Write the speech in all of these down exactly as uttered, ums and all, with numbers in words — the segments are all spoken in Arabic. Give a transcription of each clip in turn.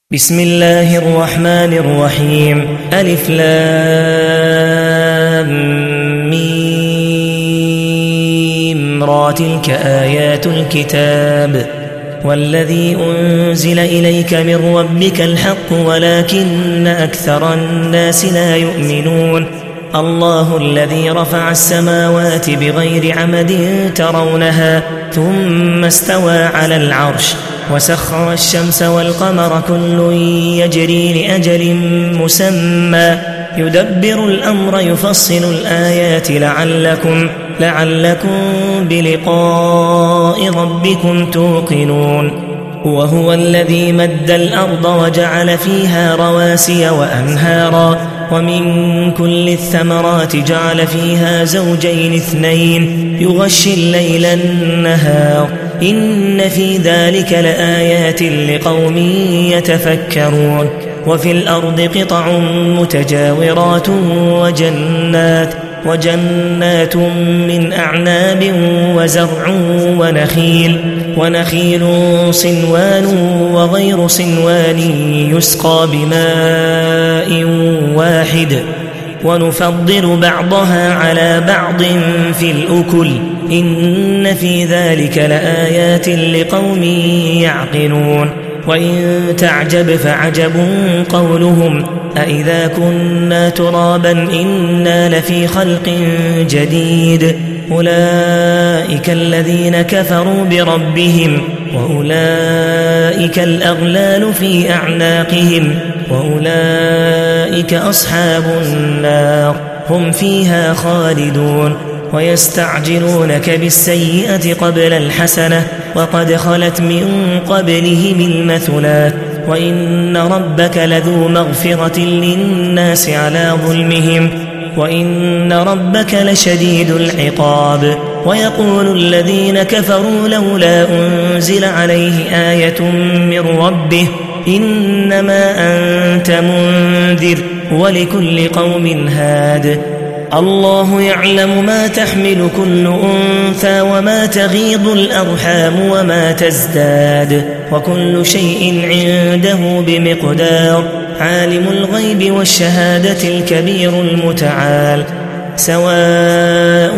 بسم الله الرحمن الرحيم ألف لام ميم را تلك آيات الكتاب والذي أنزل إليك من ربك الحق ولكن أكثر الناس لا يؤمنون الله الذي رفع السماوات بغير عمد ترونها ثم استوى على العرش وسخر الشمس والقمر كل يجري لأجل مسمى يدبر الأمر يفصل الآيات لعلكم, لعلكم بلقاء ربكم توقنون وهو الذي مد الأرض وجعل فيها رواسي وأنهارا ومن كل الثمرات جعل فيها زوجين اثنين يغشي الليل النهار إن في ذلك لآيات لقوم يتفكرون وفي الأرض قطع متجاورات وجنات وجنات من أعناب وزرع ونخيل ونخيل صنوان وغير صنوان يسقى بماء واحد ونفضل بعضها على بعض في الأكل إن في ذلك لآيات لقوم يعقلون وإن تعجب فعجب قولهم أإذا كنا ترابا إنا لفي خلق جديد أولئك الذين كفروا بربهم وأولئك الأغلال في أعناقهم وأولئك أصحاب النار هم فيها خالدون ويستعجلونك بالسيئة قبل الحسنة وقد خلت من قبلهم المثلات وإن ربك لذو مغفرة للناس على ظلمهم وإن ربك لشديد العقاب ويقول الذين كفروا لولا أنزل عليه آية من ربه إنما أنت منذر ولكل قوم هاد الله يعلم ما تحمل كل أنثى وما تغيض الأرحام وما تزداد وكل شيء عنده بمقدار عالم الغيب والشهادة الكبير المتعال سواء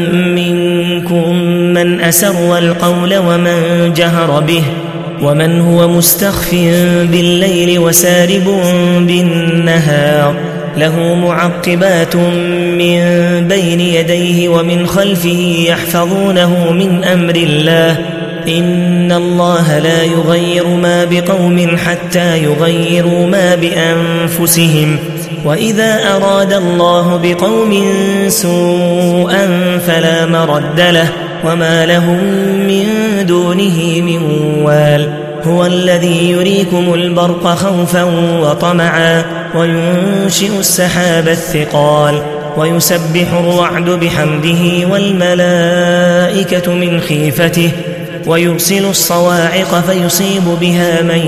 منكم من أسر القول ومن جهر به ومن هو مستخف بالليل وسارب بالنهار له معقبات من بين يديه ومن خلفه يحفظونه من أمر الله إن الله لا يغير ما بقوم حتى يغيروا ما بأنفسهم وإذا أراد الله بقوم سوءا فلا مرد له وما لهم من دونه من وال هو الذي يريكم البرق خوفا وطمعا وينشئ السحاب الثقال ويسبح الرعد بحمده والملائكة من خيفته ويرسل الصواعق فيصيب بها من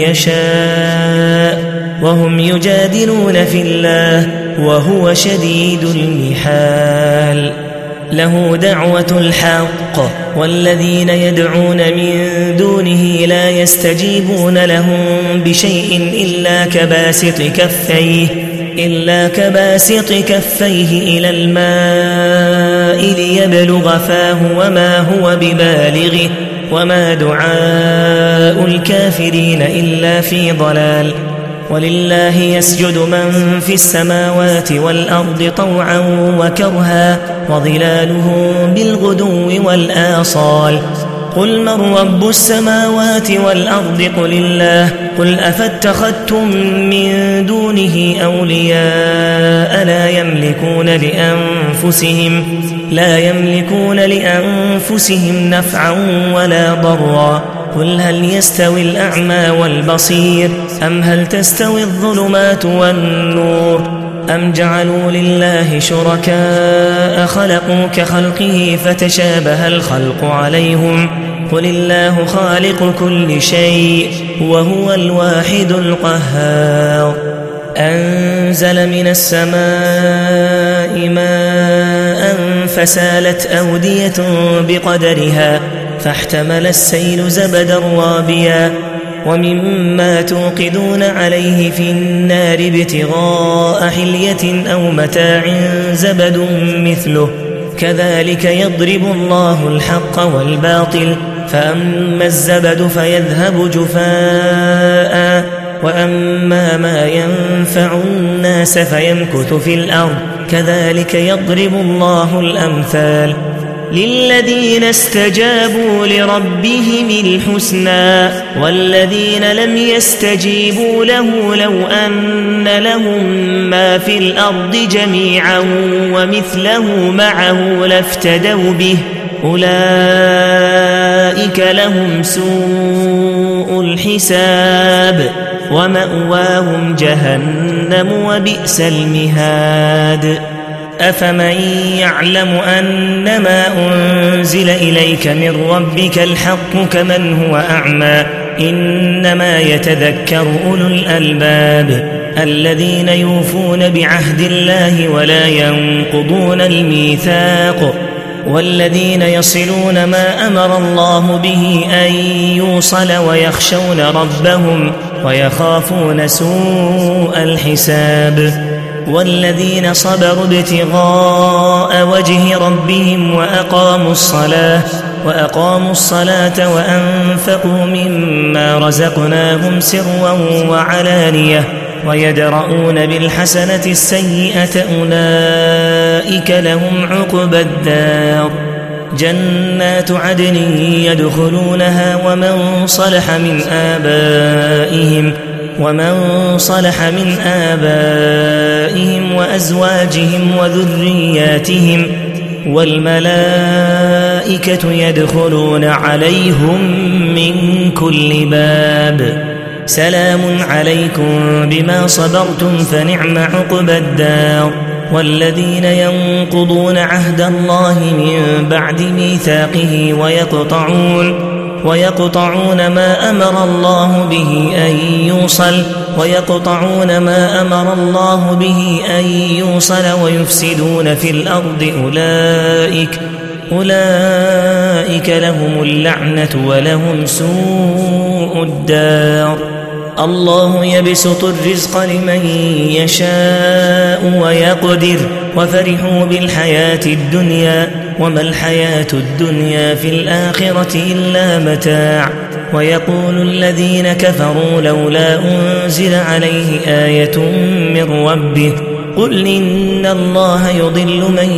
يشاء وهم يجادلون في الله وهو شديد المحال له دعوة الحق والذين يدعون من دونه لا يستجيبون لهم بشيء إلا كباسط كفيه إلا كباسط كفيه إلى الماء ليبلغ فاه وما هو ببالغه وما دعاء الكافرين إلا في ضلال ولله يسجد من في السماوات والأرض طوعا وكرها وظلاله بالغدو والآصال قل من رب السماوات والأرض قل الله قل أفاتخذتم من دونه أولياء لا يملكون لأنفسهم لا يملكون لأنفسهم نفعا ولا ضرا قل هل يستوي الأعمى والبصير أم هل تستوي الظلمات والنور أم جعلوا لله شركاء خلقوا كخلقه فتشابه الخلق عليهم قل الله خالق كل شيء وهو الواحد القهار أنزل من السماء ماء فسالت أودية بقدرها فاحتمل السيل زبدا رابيا ومما توقدون عليه في النار ابتغاء حلية أو متاع زبد مثله كذلك يضرب الله الحق والباطل فأما الزبد فيذهب جفاء وأما ما ينفع الناس فيمكث في الأرض كذلك يضرب الله الأمثال للذين استجابوا لربهم الحسنى والذين لم يستجيبوا له لو أن لهم ما في الأرض جميعا ومثله معه لافتدوا به أولئك لهم سوء الحساب ومأواهم جهنم وبئس المهاد أفمن يعلم أنما أنزل إليك من ربك الحق كمن هو أعمى إنما يتذكر أولو الألباب الذين يوفون بعهد الله ولا ينقضون الميثاق والذين يصلون ما أمر الله به أن يوصل ويخشون ربهم ويخافون سوء الحساب والذين صبروا ابتغاء وجه ربهم وأقاموا الصلاة وأقاموا الصلاة وأنفقوا مما رزقناهم سرا وعلانية ويدرؤون بالحسنة السيئة أولئك لهم عقبى الدار جنات عدن يدخلونها ومن صلح من آبائهم ومن صلح من آبائهم وأزواجهم وذرياتهم والملائكة يدخلون عليهم من كل باب سلام عليكم بما صبرتم فنعم عقبى الدار والذين ينقضون عهد الله من بعد ميثاقه ويقطعون ويقطعون ما أمر الله به أن يوصل ويقطعون ما أمر الله به أن يوصل ويفسدون في الأرض أولئك أولئك لهم اللعنة ولهم سوء الدار الله يبسط الرزق لمن يشاء ويقدر وفرحوا بالحياة الدنيا وما الحياة الدنيا في الآخرة إلا متاع ويقول الذين كفروا لولا أنزل عليه آية من ربه قل إن الله يضل من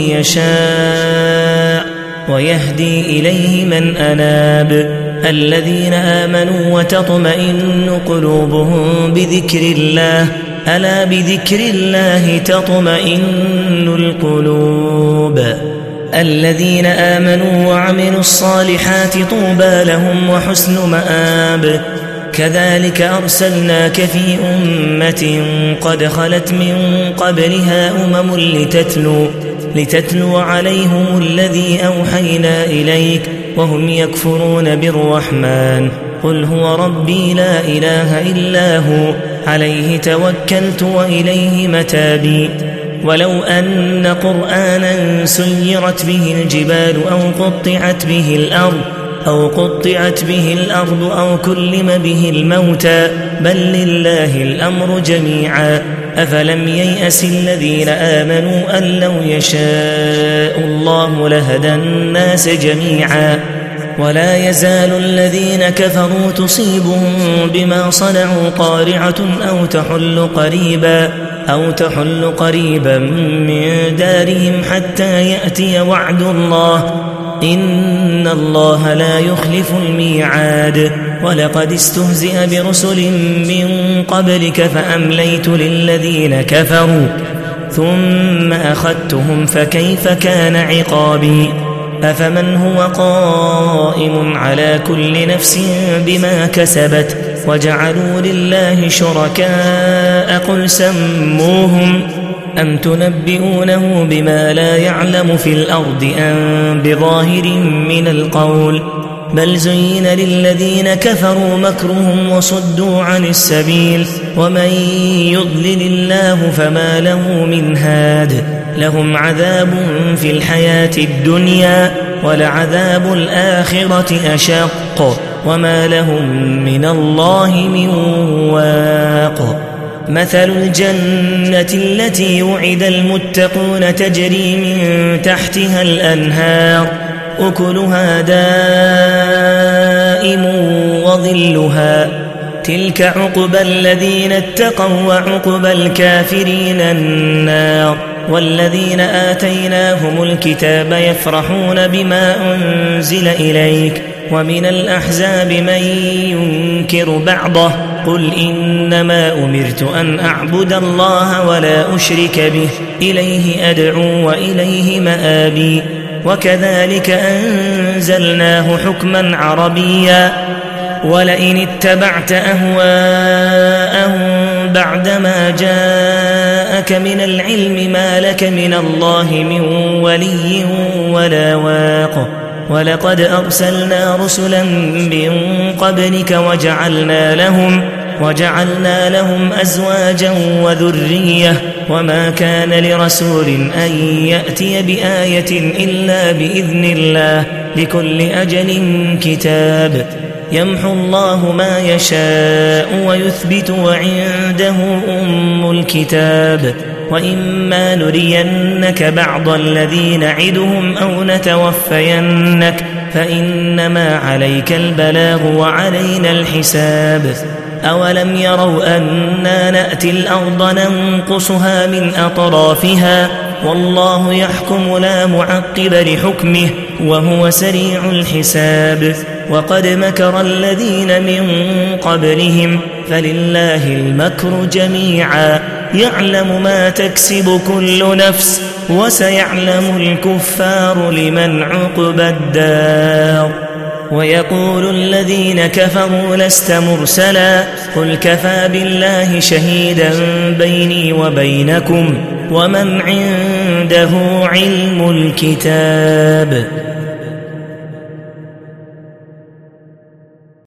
يشاء ويهدي إليه من أناب الذين آمنوا وتطمئن قلوبهم بذكر الله ألا بذكر الله تطمئن القلوب الذين آمنوا وعملوا الصالحات طوبى لهم وحسن مآب كذلك أرسلناك في أمة قد خلت من قبلها أمم لتتلو لتتلو عليهم الذي أوحينا إليك وهم يكفرون بالرحمن قل هو ربي لا إله إلا هو عليه توكلت وإليه متابي ولو أن قرآنا سيرت به الجبال أو قطعت به الأرض أو قطعت به الأرض أو كلم به الموتى بل لله الأمر جميعا أفلم ييأس الذين آمنوا أن لو يشاء الله لهدى الناس جميعا ولا يزال الذين كفروا تصيبهم بما صنعوا قارعة أو تحل قريبا أو تحل قريبا من دارهم حتى يأتي وعد الله إن الله لا يخلف الميعاد ولقد استهزئ برسل من قبلك فأمليت للذين كفروا ثم أخذتهم فكيف كان عقابي أفمن هو قائم على كل نفس بما كسبت وجعلوا لله شركاء قل سموهم أم تنبئونه بما لا يعلم في الأرض أم بظاهر من القول بل زين للذين كفروا مكرهم وصدوا عن السبيل ومن يضلل الله فما له من هاد لهم عذاب في الحياة الدنيا ولعذاب الآخرة أشق وما لهم من الله من واق. مثل الجنة التي وعد المتقون تجري من تحتها الأنهار أكلها دائم وظلها تلك عقبى الذين اتقوا وعقبى الكافرين النار. والذين آتيناهم الكتاب يفرحون بما أنزل إليك ومن الأحزاب من ينكر بعضه قل إنما أمرت أن أعبد الله ولا أشرك به إليه أدعو وإليه مآبي. وكذلك أنزلناه حكما عربيا ولئن اتبعت أهواءهم بعدما جاءك من العلم ما لك من الله من ولي ولا واق. ولقد أرسلنا رسلا من قبلك وجعلنا لهم وجعلنا لهم أزواجا وذرية وما كان لرسول أن يأتي بآية إلا بإذن الله لكل أجل كتاب. يمحو الله ما يشاء ويثبت وعنده أم الكتاب. وإما نرينك بعض الذي نعدهم أو نتوفينك فإنما عليك البلاغ وعلينا الحساب. أولم يروا أنا نأتي الأرض ننقصها من أطرافها والله يحكم لا معقب لحكمه وهو سريع الحساب. وقد مكر الذين من قبلهم فلله المكر جميعا يعلم ما تكسب كل نفس وسيعلم الكفار لمن عقبى الدار. ويقول الذين كفروا لست مرسلا قل كفى بالله شهيدا بيني وبينكم ومن عنده علم الكتاب.